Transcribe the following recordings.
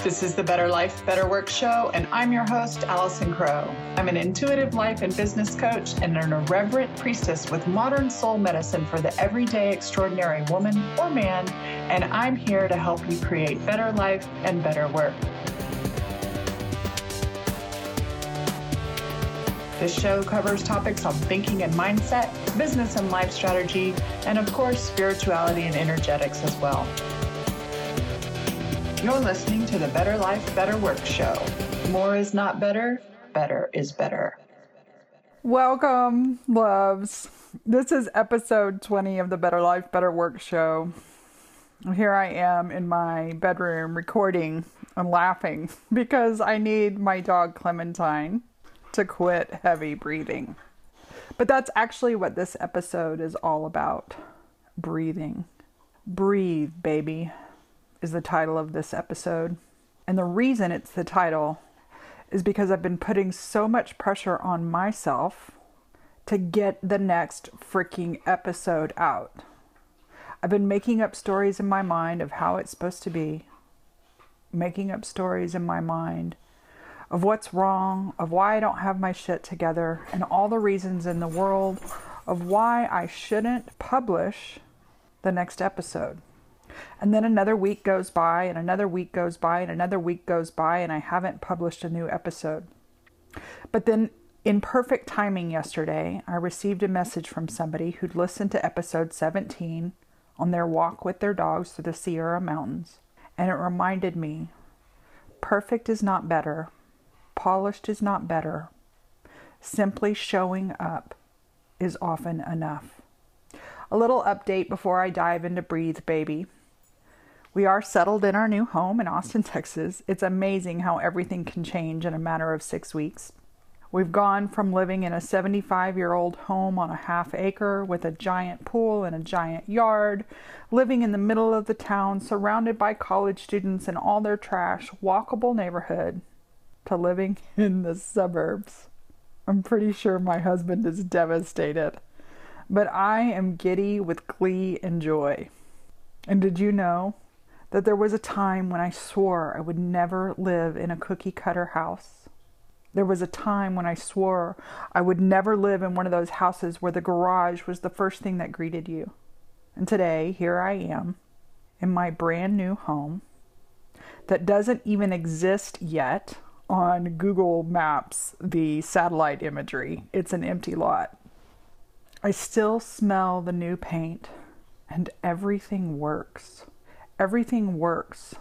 This is the Better Life, Better Work show, and I'm your host, Allison Crow. I'm an intuitive life and business coach and an irreverent priestess with modern soul medicine for the everyday extraordinary woman or man, and I'm here to help you create better life and better work. This show covers topics on thinking and mindset, business and life strategy, and of course, spirituality and energetics as well. You're listening to the Better Life, Better Work show. More is not better, better is better. Welcome, loves. This is episode 20 of the Better Life, Better Work show. Here I am in my bedroom recording and laughing because I need my dog Clementine to quit heavy breathing. But that's actually what this episode is all about. Breathing. Breathe, baby, is the title of this episode. And the reason it's the title is because I've been putting so much pressure on myself to get the next freaking episode out. I've been making up stories in my mind of how it's supposed to be. Making up stories in my mind of what's wrong, of why I don't have my shit together, and all the reasons in the world of why I shouldn't publish the next episode. And then another week goes by, and another week goes by, and another week goes by, and I haven't published a new episode. But then, in perfect timing yesterday, I received a message from somebody who'd listened to episode 17 on their walk with their dogs through the Sierra Mountains. And it reminded me, perfect is not better. Polished is not better. Simply showing up is often enough. A little update before I dive into Breathe, baby. We are settled in our new home in Austin, Texas. It's amazing how everything can change in a matter of 6 weeks. We've gone from living in a 75-year-old home on a half acre with a giant pool and a giant yard, living in the middle of the town, surrounded by college students and all their trash, walkable neighborhood, to living in the suburbs. I'm pretty sure my husband is devastated, but I am giddy with glee and joy. And did you know that there was a time when I swore I would never live in a cookie cutter house? There was a time when I swore I would never live in one of those houses where the garage was the first thing that greeted you. And today, here I am in my brand new home that doesn't even exist yet on Google Maps, the satellite imagery. It's an empty lot. I still smell the new paint, and everything works. Everything works.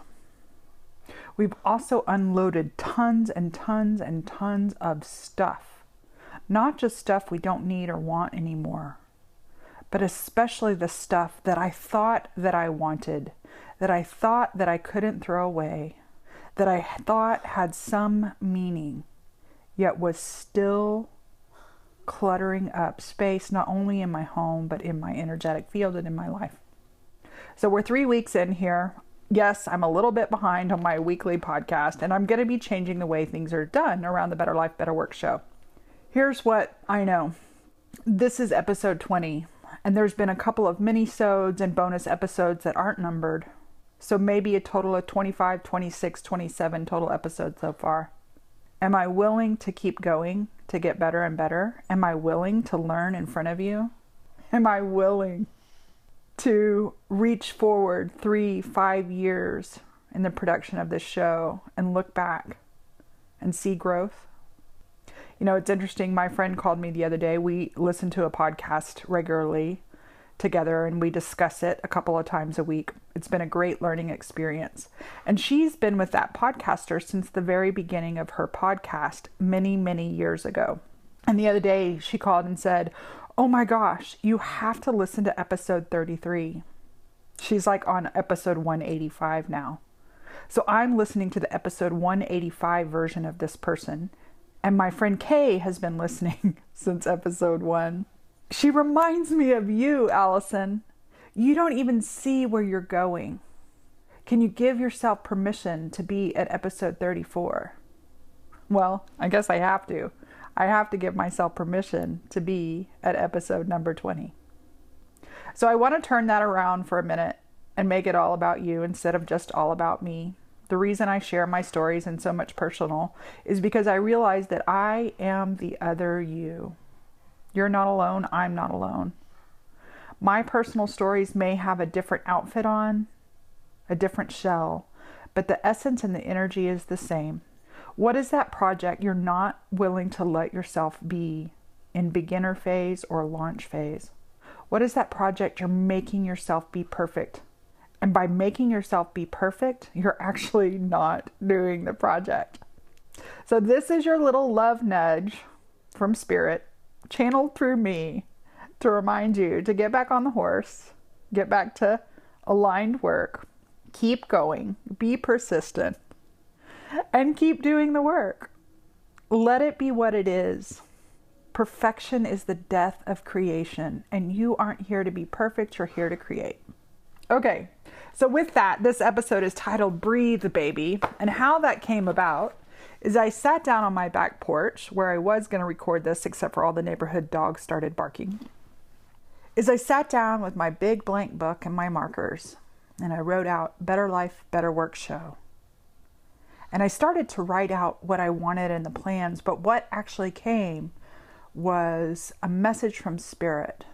We've also unloaded tons and tons and tons of stuff. Not just stuff we don't need or want anymore, but especially the stuff that I thought that I wanted, that I thought that I couldn't throw away, that I thought had some meaning, yet was still cluttering up space, not only in my home, but in my energetic field and in my life. So we're 3 weeks in here. Yes, I'm a little bit behind on my weekly podcast, and I'm going to be changing the way things are done around the Better Life, Better Work show. Here's what I know. This is episode 20, and there's been a couple of mini-sodes and bonus episodes that aren't numbered. So maybe a total of 25, 26, 27 total episodes so far. Am I willing to keep going to get better and better? Am I willing to learn in front of you? Am I willing to reach forward 3-5 years in the production of this show and look back and see growth? You know, it's interesting. My friend called me the other day. We listen to a podcast regularly together and we discuss it a couple of times a week. It's been a great learning experience. And she's been with that podcaster since the very beginning of her podcast many, many years ago. And the other day she called and said, "Oh my gosh, you have to listen to episode 33. She's like on episode 185 now. So I'm listening to the episode 185 version of this person. And my friend Kay has been listening since episode 1. She reminds me of you, Allison. You don't even see where you're going. Can you give yourself permission to be at episode 34? Well, I guess I have to. I have to give myself permission to be at episode number 20. So I want to turn that around for a minute and make it all about you instead of just all about me. The reason I share my stories and so much personal is because I realize that I am the other you. You're not alone. I'm not alone. My personal stories may have a different outfit on, a different shell, but the essence and the energy is the same. What is that project you're not willing to let yourself be in beginner phase or launch phase? What is that project you're making yourself be perfect? And by making yourself be perfect, you're actually not doing the project. So this is your little love nudge from Spirit, channeled through me, to remind you to get back on the horse, get back to aligned work, keep going, be persistent, and keep doing the work. Let it be what it is. Perfection is the death of creation, and you aren't here to be perfect, you're here to create. Okay, so with that, this episode is titled Breathe, Baby, and how that came about is I sat down on my back porch where I was going to record this, except for all the neighborhood dogs started barking. I sat down with my big blank book and my markers, and I wrote out Better Life, Better Work Show. And I started to write out what I wanted in the plans, but what actually came was a message from Spirit.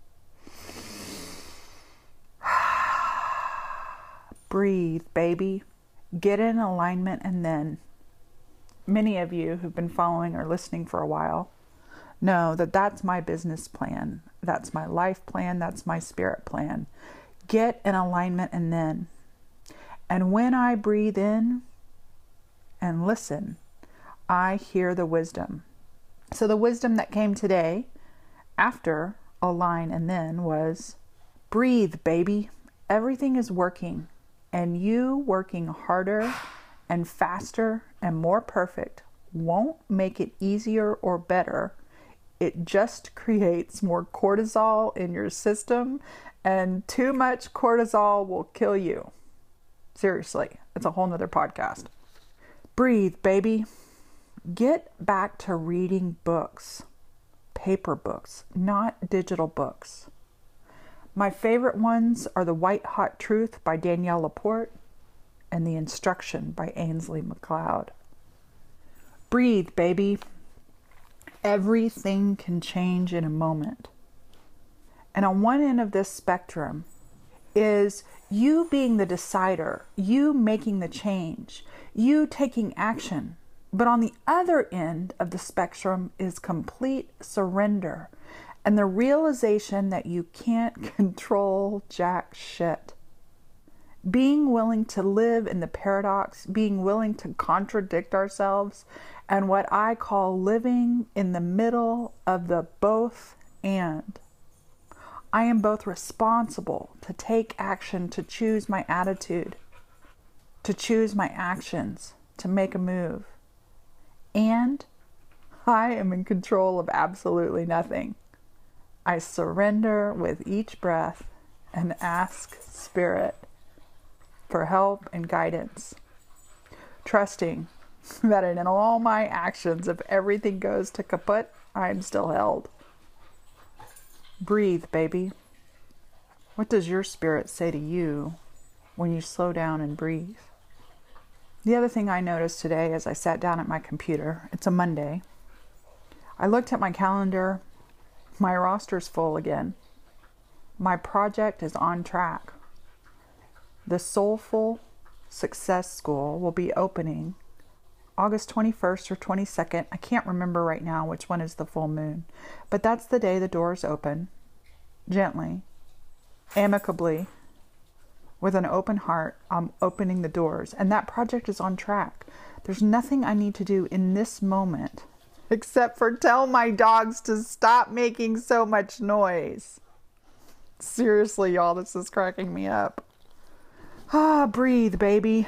Breathe, baby. Get in alignment, and then many of you who've been following or listening for a while know that that's my business plan. That's my life plan. That's my spirit plan. Get in alignment, and then. And when I breathe in and listen, I hear the wisdom. So the wisdom that came today after align and then was breathe, baby. Everything is working, and you working harder and faster and more perfect won't make it easier or better. It just creates more cortisol in your system, and too much cortisol will kill you. Seriously, it's a whole nother podcast. Breathe, baby. Get back to reading books, paper books, not digital books. My favorite ones are The White Hot Truth by Danielle Laporte and The Instruction by Ainsley MacLeod. Breathe, baby. Everything can change in a moment. And on one end of this spectrum is you being the decider, you making the change, you taking action. But on the other end of the spectrum is complete surrender and the realization that you can't control jack shit. Being willing to live in the paradox, being willing to contradict ourselves, and what I call living in the middle of the both and. I am both responsible to take action, to choose my attitude, to choose my actions, to make a move. And I am in control of absolutely nothing. I surrender with each breath and ask Spirit for help and guidance, trusting that in all my actions, if everything goes to kaput, I'm still held. Breathe, baby. What does your spirit say to you when you slow down and breathe? The other thing I noticed today as I sat down at my computer, it's a Monday, I looked at my calendar. My roster's full again. My project is on track. The Soulful Success School will be opening August 21st or 22nd. I can't remember right now which one is the full moon, but that's the day the doors open, gently, amicably, with an open heart. I'm opening the doors, and that project is on track. There's nothing I need to do in this moment except for tell my dogs to stop making so much noise. Seriously, y'all, this is cracking me up. Breathe, baby.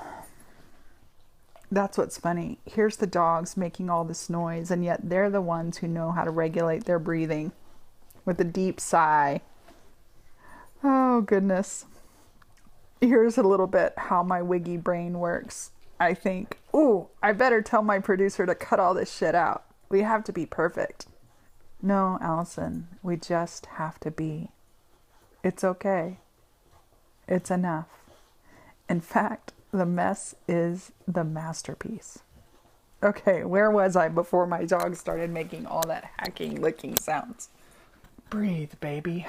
That's what's funny. Here's the dogs making all this noise, and yet they're the ones who know how to regulate their breathing with a deep sigh. Oh, goodness. Here's a little bit how my wiggy brain works. I think, I better tell my producer to cut all this shit out. We have to be perfect. No, Allison, we just have to be. It's okay. It's enough. In fact, The mess is the masterpiece. Okay, where was I before my dog started making all that hacking, licking sounds? Breathe, baby.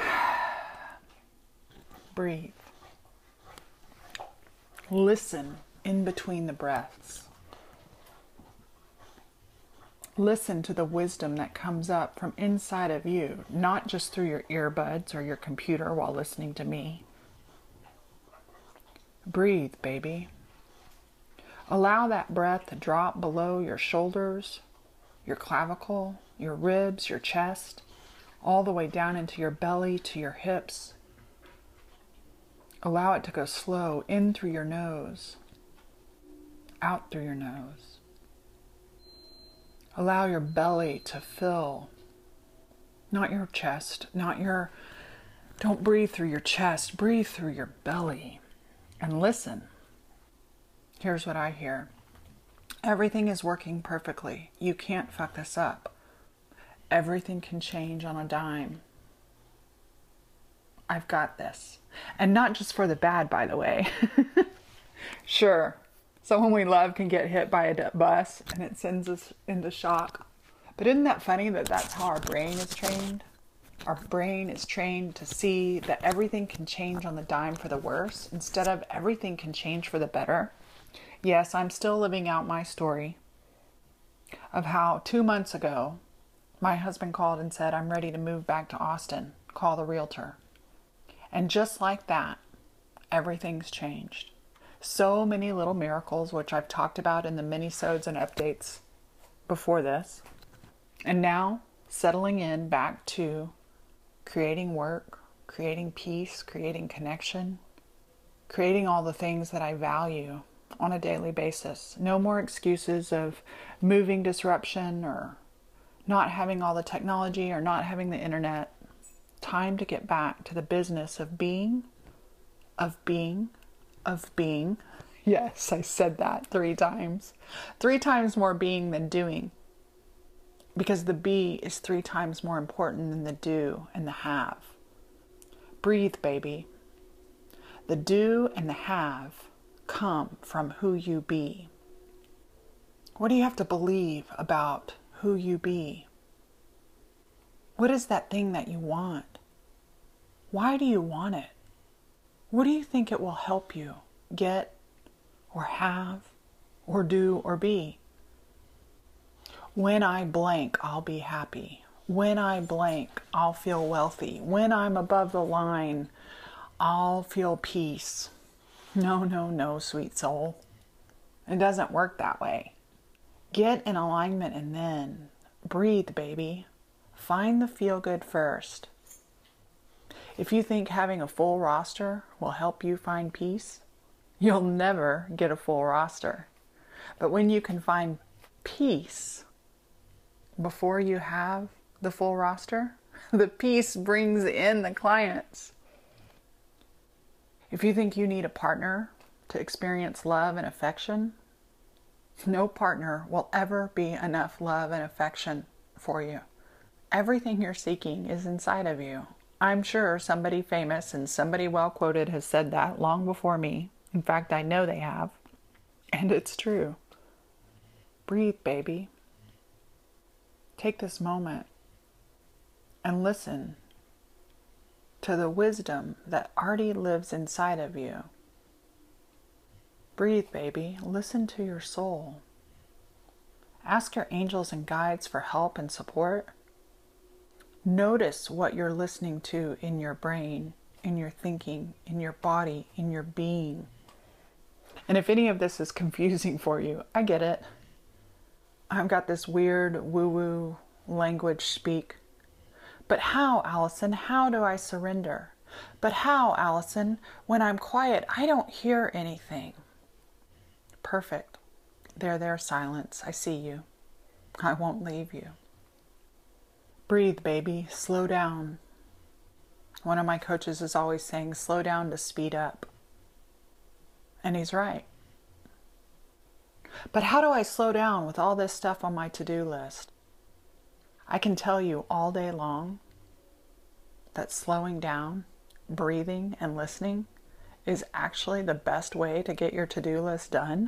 Breathe. Listen in between the breaths. Listen to the wisdom that comes up from inside of you, not just through your earbuds or your computer while listening to me. Breathe, baby. Allow that breath to drop below your shoulders, your clavicle, your ribs, your chest, all the way down into your belly to your hips. Allow it to go slow in through your nose, out through your nose. Allow your belly to fill, not your chest, don't breathe through your chest, breathe through your belly. And listen. Here's what I hear. Everything is working perfectly. You can't fuck this up. Everything can change on a dime. I've got this. And not just for the bad, by the way. Sure, someone we love can get hit by a bus and it sends us into shock. But isn't that funny that that's how our brain is trained? Our brain is trained to see that everything can change on the dime for the worse instead of everything can change for the better. Yes, I'm still living out my story of how 2 months ago, my husband called and said, I'm ready to move back to Austin. Call the realtor. And just like that, everything's changed. So many little miracles, which I've talked about in the mini-sodes and updates before this. And now, settling in back to creating work, creating peace, creating connection, creating all the things that I value on a daily basis. No more excuses of moving disruption or not having all the technology or not having the internet. Time to get back to the business of being, of being, of being. Yes, I said that 3 times. 3 times more being than doing. Because the be is 3 times more important than the do and the have. Breathe, baby. The do and the have come from who you be. What do you have to believe about who you be? What is that thing that you want? Why do you want it? What do you think it will help you get or have or do or be? When I blank, I'll be happy. When I blank, I'll feel wealthy. When I'm above the line, I'll feel peace. No, sweet soul. It doesn't work that way. Get in alignment and then breathe, baby. Find the feel good first. If you think having a full roster will help you find peace, you'll never get a full roster. But when you can find peace before you have the full roster, the peace brings in the clients. If you think you need a partner to experience love and affection, no partner will ever be enough love and affection for you. Everything you're seeking is inside of you. I'm sure somebody famous and somebody well quoted has said that long before me. In fact, I know they have. And it's true. Breathe, baby. Take this moment and listen to the wisdom that already lives inside of you. Breathe, baby. Listen to your soul. Ask your angels and guides for help and support. Notice what you're listening to in your brain, in your thinking, in your body, in your being. And if any of this is confusing for you, I get it. I've got this weird woo-woo language speak. But how, Allison? How do I surrender? But how, Allison? When I'm quiet, I don't hear anything. Perfect. There, silence. I see you. I won't leave you. Breathe, baby. Slow down. One of my coaches is always saying, slow down to speed up. And he's right. But how do I slow down with all this stuff on my to-do list? I can tell you all day long that slowing down, breathing, and listening is actually the best way to get your to-do list done.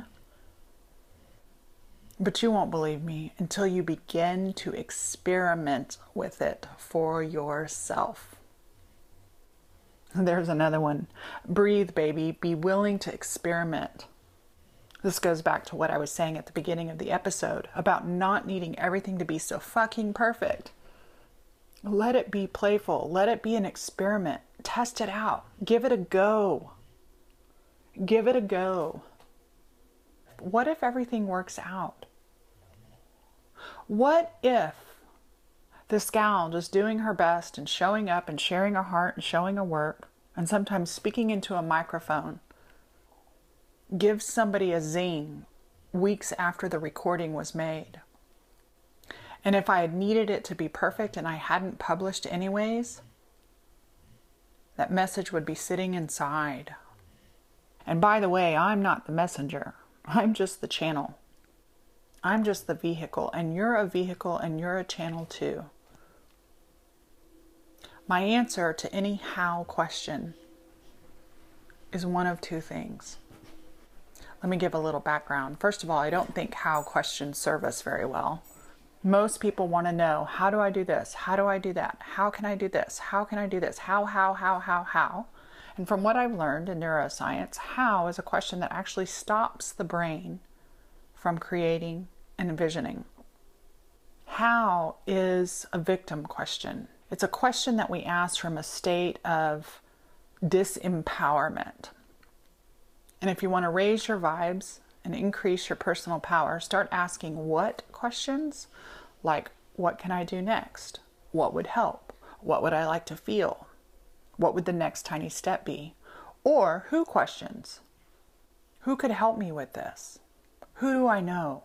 But you won't believe me until you begin to experiment with it for yourself. There's another one. Breathe, baby. Be willing to experiment. This goes back to what I was saying at the beginning of the episode about not needing everything to be so fucking perfect. Let it be playful. Let it be an experiment. Test it out. Give it a go. Give it a go. What if everything works out? What if this gal just doing her best and showing up and sharing her heart and showing her work and sometimes speaking into a microphone gives somebody a zing weeks after the recording was made? And if I had needed it to be perfect and I hadn't published anyways, that message would be sitting inside. And by the way, I'm not the messenger. I'm just the channel. I'm just the vehicle, and you're a vehicle and you're a channel too. My answer to any how question is one of two things. Let me give a little background. First of all, I don't think how questions serve us very well. Most people want to know, how do I do this? How do I do that? How can I do this? How can I do this? How? And from what I've learned in neuroscience, how is a question that actually stops the brain from creating and envisioning. How is a victim question. It's a question that we ask from a state of disempowerment. And if you want to raise your vibes and increase your personal power, start asking what questions, like what can I do next? What would help? What would I like to feel? What would the next tiny step be? Or who questions? Who could help me with this? Who do I know?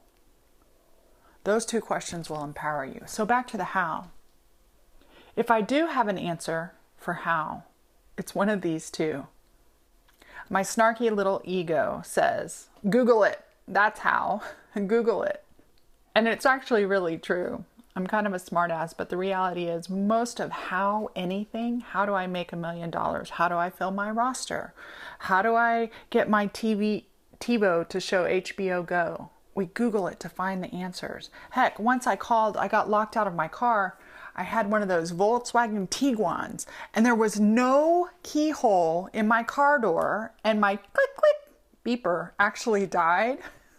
Those two questions will empower you. So back to the how. If I do have an answer for how, it's one of these two. My snarky little ego says, Google it. That's how. Google it. And it's actually really true. I'm kind of a smartass, but the reality is most of how anything, how do I make $1 million? How do I fill my roster? How do I get my TiVo to show HBO Go? We Google it to find the answers. Heck, once I got locked out of my car. I had one of those Volkswagen Tiguans, and there was no keyhole in my car door, and my click, click beeper actually died.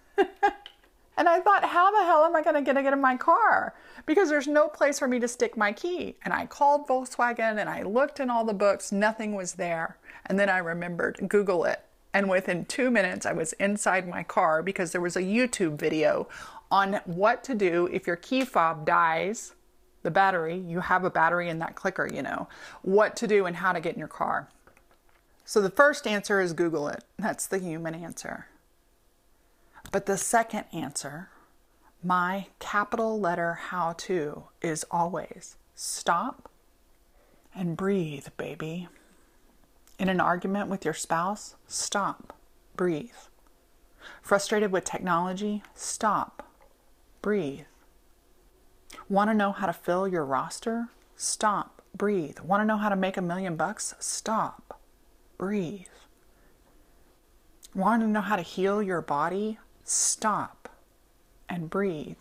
And I thought, how the hell am I going to get in my car? Because there's no place for me to stick my key. And I called Volkswagen and I looked in all the books, nothing was there. And then I remembered, Google it. And within 2 minutes, I was inside my car because there was a YouTube video on what to do if your key fob dies, the battery, you have a battery in that clicker, what to do and how to get in your car. So the first answer is Google it. That's the human answer. But the second answer, my capital letter how to, is always stop and breathe, baby. In an argument with your spouse, stop, breathe. Frustrated with technology, stop, breathe. Want to know how to fill your roster? Stop, breathe. Want to know how to make $1 million? Stop, breathe. Want to know how to heal your body? Stop and breathe.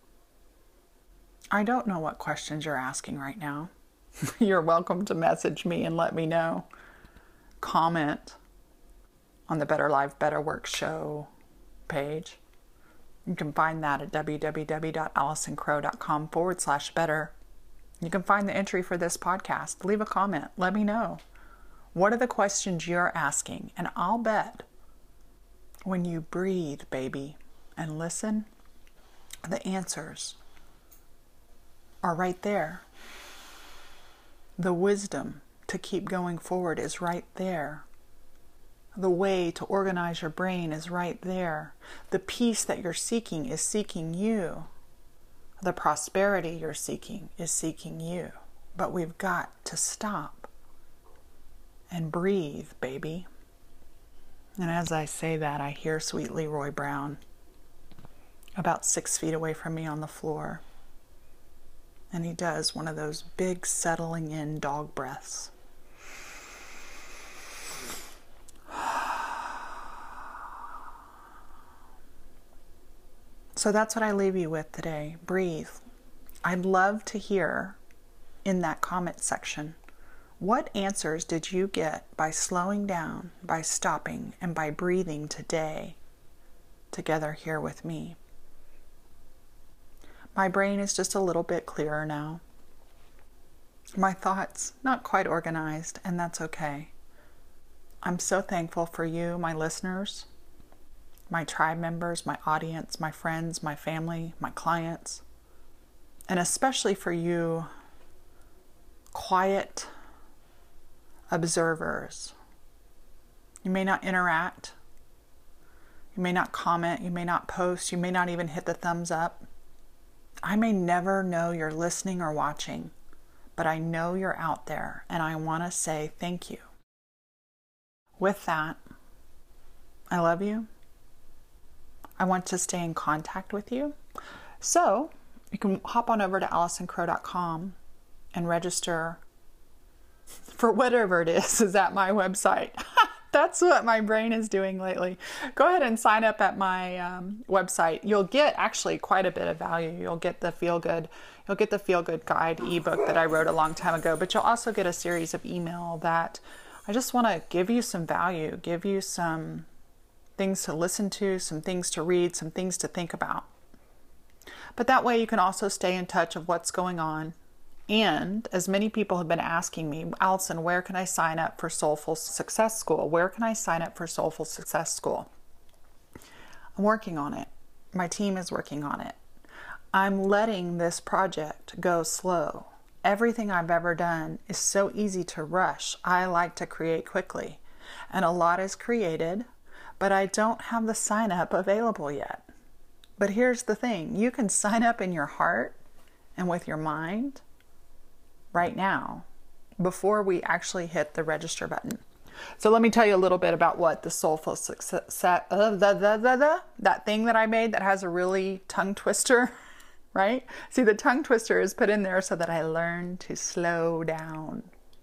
I don't know what questions you're asking right now. You're welcome to message me and let me know. Comment on the Better Life, Better Work show page. You can find that at www.AlisonCrow.com/better. You can find the entry for this podcast. Leave a comment. Let me know. What are the questions you're asking? And I'll bet when you breathe, baby, and listen, the answers are right there. The wisdom to keep going forward is right there. The way to organize your brain is right there. The peace that you're seeking is seeking you. The prosperity you're seeking is seeking you. But we've got to stop and breathe, baby. And as I say that, I hear sweet Leroy Brown about 6 feet away from me on the floor. And he does one of those big settling in dog breaths. So that's what I leave you with today. Breathe. I'd love to hear in that comment section, what answers did you get by slowing down, by stopping, and by breathing today together here with me? My brain is just a little bit clearer now. My thoughts not quite organized, and that's okay. I'm so thankful for you, my listeners, my tribe members, my audience, my friends, my family, my clients, and especially for you, quiet observers. You may not interact, you may not comment, you may not post, you may not even hit the thumbs up. I may never know you're listening or watching, but I know you're out there, and I want to say thank you. With that, I love you. I want to stay in contact with you. So you can hop on over to AllisonCrow.com and register for whatever it is at my website. That's what my brain is doing lately. Go ahead and sign up at my website. You'll get actually quite a bit of value. You'll get the Feel Good Guide ebook that I wrote a long time ago, but you'll also get a series of email that I just want to give you some value, give you some things to listen to, some things to read, some things to think about. But that way you can also stay in touch of what's going on. And as many people have been asking me, Allison, where can I sign up for Soulful Success School? Where can I sign up for Soulful Success School? I'm working on it. My team is working on it. I'm letting this project go slow. Everything I've ever done is so easy to rush. I like to create quickly. And a lot is created, but I don't have the sign up available yet. But here's the thing. You can sign up in your heart and with your mind right now before we actually hit the register button. So let me tell you a little bit about what the Soulful Success, that thing that I made that has a really tongue twister, right? See, the tongue twister is put in there so that I learn to slow down.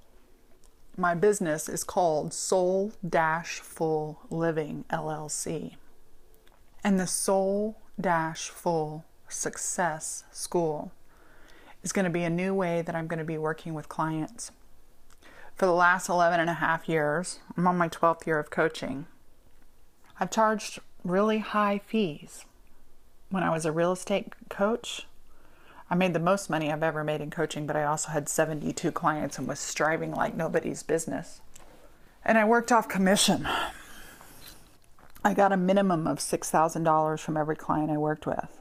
My business is called Soul-Full Living LLC. And the Soul-Full Success School is going to be a new way that I'm going to be working with clients. For the last 11 and a half years, I'm on my 12th year of coaching. I've charged really high fees. When I was a real estate coach, I made the most money I've ever made in coaching, but I also had 72 clients and was striving like nobody's business. And I worked off commission. I got a minimum of $6,000 from every client I worked with.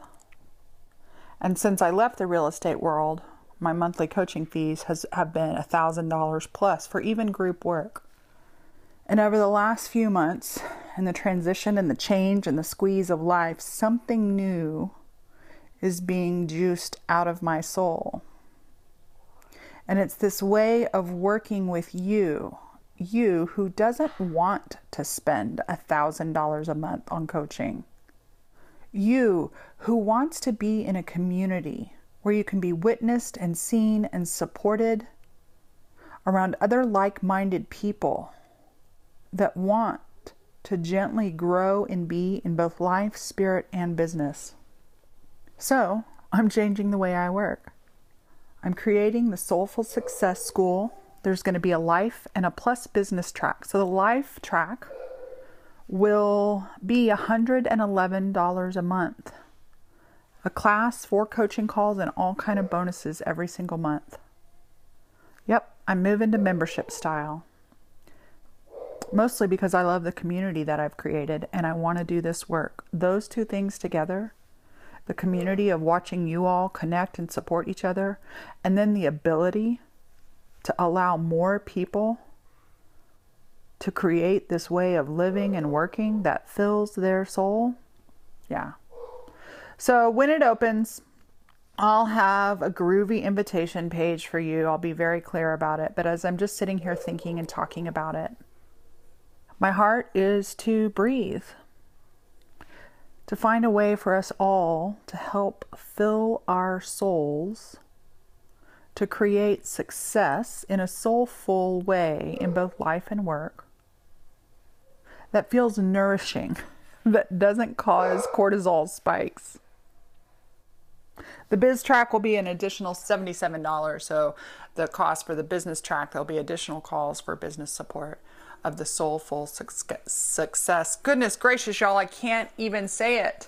And since I left the real estate world, my monthly coaching fees have been $1,000 plus for even group work. And over the last few months, in the transition and the change and the squeeze of life, something new is being juiced out of my soul. And it's this way of working with you who doesn't want to spend $1,000 a month on coaching. You who wants to be in a community where you can be witnessed and seen and supported around other like-minded people that want to gently grow and be in both life, spirit, and business. So, I'm changing the way I work. I'm creating the Soulful Success School. There's going to be a life and a plus business track. So the life track will be $111 a month. A class, 4 coaching calls, and all kind of bonuses every single month. Yep, I'm moving to membership style. Mostly because I love the community that I've created and I want to do this work. Those two things together, the community of watching you all connect and support each other, and then the ability to allow more people to create this way of living and working that fills their soul. Yeah. So when it opens, I'll have a groovy invitation page for you. I'll be very clear about it. But as I'm just sitting here thinking and talking about it, my heart is to breathe, to find a way for us all to help fill our souls, to create success in a soulful way in both life and work that feels nourishing, that doesn't cause cortisol spikes, The Biz Track will be an additional $77. So the cost for the Business Track, there'll be additional calls for business support of the Soulful Success. Goodness gracious, y'all, I can't even say it.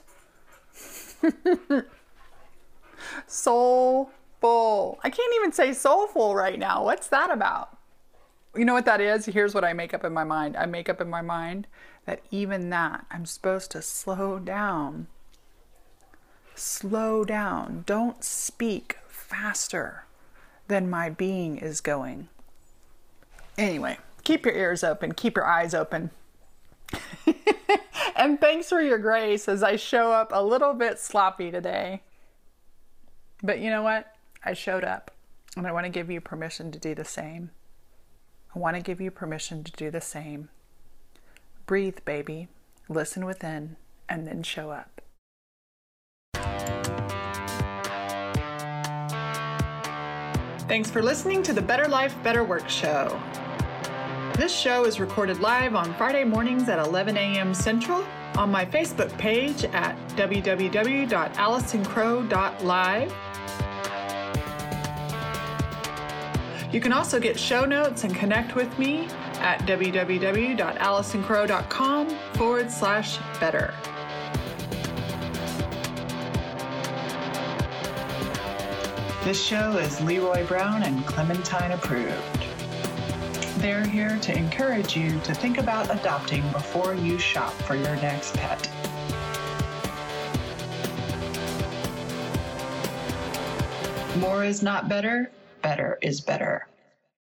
Soulful. I can't even say soulful right now. What's that about? You know what that is? Here's what I make up in my mind. I make up in my mind that even that, I'm supposed to slow down. Slow down. Don't speak faster than my being is going. Anyway, keep your ears open. Keep your eyes open. And thanks for your grace as I show up a little bit sloppy today. But you know what? I showed up. And I want to give you permission to do the same. I want to give you permission to do the same. Breathe, baby. Listen within. And then show up. Thanks for listening to the Better Life, Better Work show. This show is recorded live on Friday mornings at 11 a.m. Central on my Facebook page at www.AlisonCrow.live. You can also get show notes and connect with me at www.AlisonCrow.com/better. This show is Leroy Brown and Clementine approved. They're here to encourage you to think about adopting before you shop for your next pet. More is not better, better is better.